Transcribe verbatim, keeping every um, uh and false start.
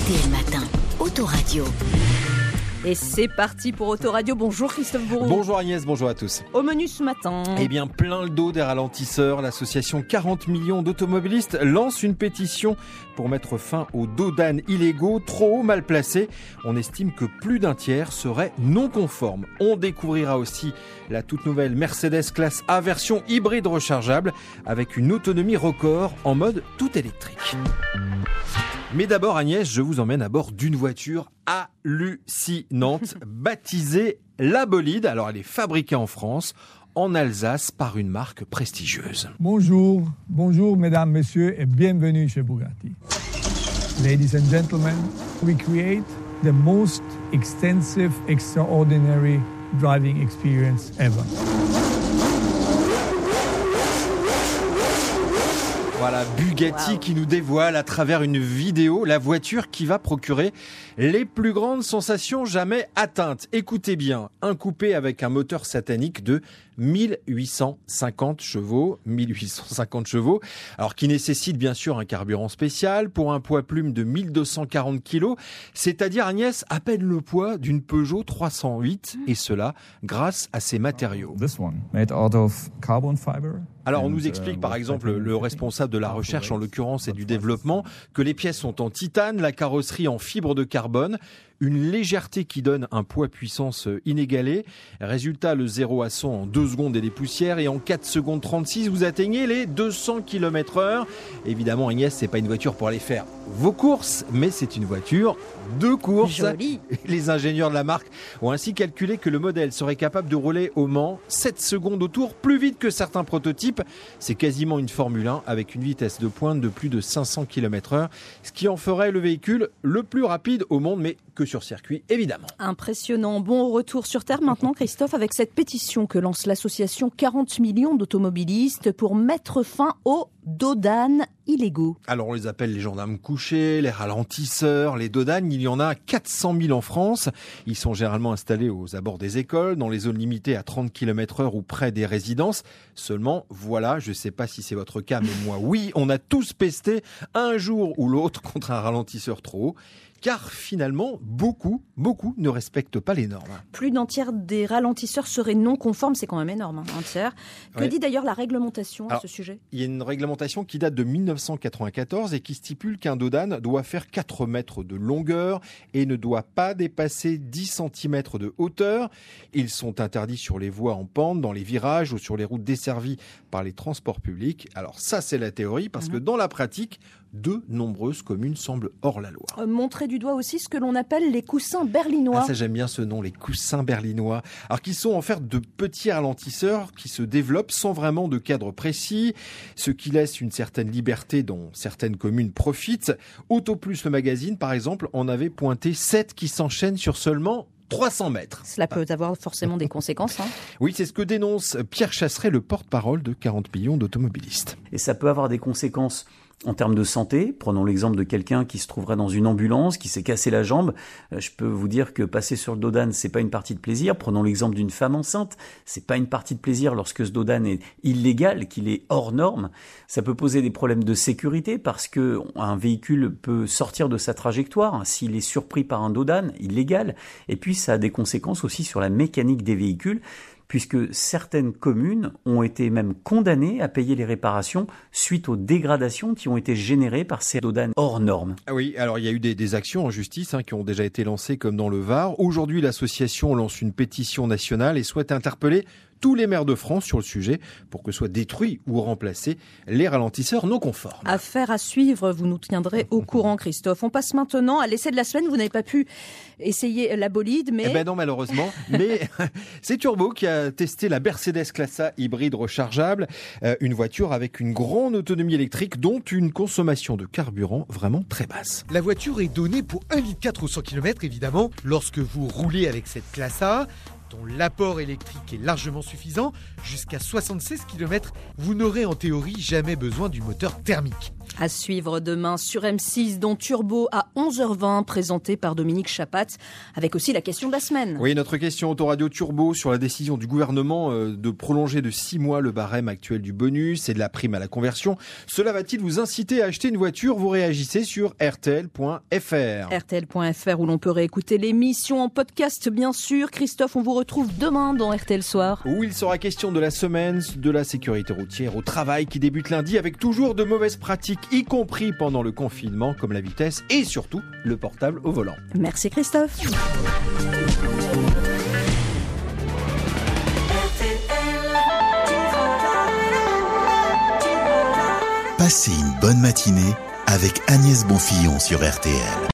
R T L Matin, Autoradio. Et c'est parti pour Autoradio. Bonjour Christophe Bourreau. Bonjour Agnès, bonjour à tous. Au menu ce matin. Eh bien, plein le dos des ralentisseurs. L'association quarante millions d'automobilistes lance une pétition pour mettre fin aux dos d'âne illégaux, trop haut, mal placés. On estime que plus d'un tiers serait non conforme. On découvrira aussi la toute nouvelle Mercedes classe A version hybride rechargeable avec une autonomie record en mode tout électrique. Mais d'abord Agnès, je vous emmène à bord d'une voiture hallucinante baptisée la Bolide. Alors elle est fabriquée en France, en Alsace, par une marque prestigieuse. Bonjour, bonjour mesdames, messieurs et bienvenue chez Bugatti. Ladies and gentlemen, we create the most extensive, extraordinary driving experience ever. Voilà, Bugatti wow. qui nous dévoile à travers une vidéo la voiture qui va procurer les plus grandes sensations jamais atteintes. Écoutez bien, un coupé avec un moteur satanique de mille huit cent cinquante chevaux, mille huit cent cinquante chevaux, alors qui nécessite bien sûr un carburant spécial pour un poids plume de mille deux cent quarante kilos, c'est-à-dire Agnès, à peine le poids d'une Peugeot trois cent huit, et cela grâce à ses matériaux. This one, made out of carbon fiber. Alors on nous explique par exemple le responsable de la recherche en l'occurrence et du développement que les pièces sont en titane, la carrosserie en fibre de carbone, une légèreté qui donne un poids-puissance inégalé. Résultat, le zéro à cent en deux secondes et des poussières, et en quatre secondes trente-six, vous atteignez les deux cents kilomètres heure. Évidemment, Agnès, c'est pas une voiture pour aller faire vos courses, mais c'est une voiture de course. Joli. Les ingénieurs de la marque ont ainsi calculé que le modèle serait capable de rouler au Mans sept secondes au tour, plus vite que certains prototypes. C'est quasiment une Formule un avec une vitesse de pointe de plus de cinq cents kilomètres heure, ce qui en ferait le véhicule le plus rapide au monde, mais que sur circuit, évidemment. Impressionnant. Bon, retour sur Terre maintenant, Christophe, avec cette pétition que lance l'association quarante millions d'automobilistes pour mettre fin aux dos d'âne illégaux. Alors on les appelle les gendarmes couchés, les ralentisseurs, les dos d'âne. Il y en a quatre cent mille en France. Ils sont généralement installés aux abords des écoles, dans les zones limitées à trente kilomètres heure ou près des résidences. Seulement, voilà, je ne sais pas si c'est votre cas, mais moi, oui, on a tous pesté un jour ou l'autre contre un ralentisseur trop haut. Car finalement, beaucoup, beaucoup ne respectent pas les normes. Plus d'un tiers des ralentisseurs seraient non conformes, c'est quand même énorme, hein, un tiers. Que ouais. dit d'ailleurs la réglementation à Alors, ce sujet ? Il y a une réglementation qui date de mille neuf cent quatre-vingt-quatorze et qui stipule qu'un dos d'âne doit faire quatre mètres de longueur et ne doit pas dépasser dix centimètres de hauteur. Ils sont interdits sur les voies en pente, dans les virages ou sur les routes desservies par les transports publics. Alors ça, c'est la théorie, parce mmh. que dans la pratique, de nombreuses communes semblent hors la loi. Euh, montrer du doigt aussi ce que l'on appelle les coussins berlinois. Ah, ça j'aime bien ce nom, les coussins berlinois. Alors qui sont en fait de petits ralentisseurs qui se développent sans vraiment de cadre précis, ce qui laisse une certaine liberté dont certaines communes profitent. Auto Plus, le magazine par exemple, en avait pointé sept qui s'enchaînent sur seulement trois cents mètres. Cela peut avoir forcément des conséquences. Hein. Oui, c'est ce que dénonce Pierre Chasseret, le porte-parole de quarante millions d'automobilistes. Et ça peut avoir des conséquences en termes de santé. Prenons l'exemple de quelqu'un qui se trouverait dans une ambulance, qui s'est cassé la jambe. Je peux vous dire que passer sur le dos d'âne, c'est pas une partie de plaisir. Prenons l'exemple d'une femme enceinte. C'est pas une partie de plaisir lorsque ce dos d'âne est illégal, qu'il est hors norme. Ça peut poser des problèmes de sécurité parce que un véhicule peut sortir de sa trajectoire s'il est surpris par un dos d'âne illégal. Et puis, ça a des conséquences aussi sur la mécanique des véhicules, puisque certaines communes ont été même condamnées à payer les réparations suite aux dégradations qui ont été générées par ces dos d'âne hors normes. Ah oui, alors il y a eu des, des actions en justice hein, qui ont déjà été lancées comme dans le Var. Aujourd'hui, l'association lance une pétition nationale et souhaite interpeller tous les maires de France sur le sujet pour que soient détruits ou remplacés les ralentisseurs non conformes. Affaire à suivre, vous nous tiendrez au courant, Christophe. On passe maintenant à l'essai de la semaine. Vous n'avez pas pu essayer la Bolide, mais... Eh ben non, malheureusement. Mais c'est Turbo qui a testé la Mercedes classe A hybride rechargeable, euh, une voiture avec une grande autonomie électrique, dont une consommation de carburant vraiment très basse. La voiture est donnée pour un virgule quatre litres au cent kilomètres, évidemment, lorsque vous roulez avec cette classe A, dont l'apport électrique est largement suffisant, jusqu'à soixante-seize kilomètres, vous n'aurez en théorie jamais besoin du moteur thermique. À suivre demain sur M six dans Turbo à onze heures vingt, présenté par Dominique Chapat, avec aussi la question de la semaine. Oui, notre question Autoradio Turbo sur la décision du gouvernement de prolonger de six mois le barème actuel du bonus et de la prime à la conversion. Cela va-t-il vous inciter à acheter une voiture? Vous réagissez sur R T L point F R. R T L point F R où l'on peut réécouter l'émission en podcast, bien sûr. Christophe, on vous retrouve demain dans R T L Soir. Où il sera question de la semaine de la sécurité routière au travail qui débute lundi avec toujours de mauvaises pratiques, y compris pendant le confinement, comme la vitesse et surtout le portable au volant. Merci Christophe. Passez une bonne matinée avec Agnès Bonfillon sur R T L.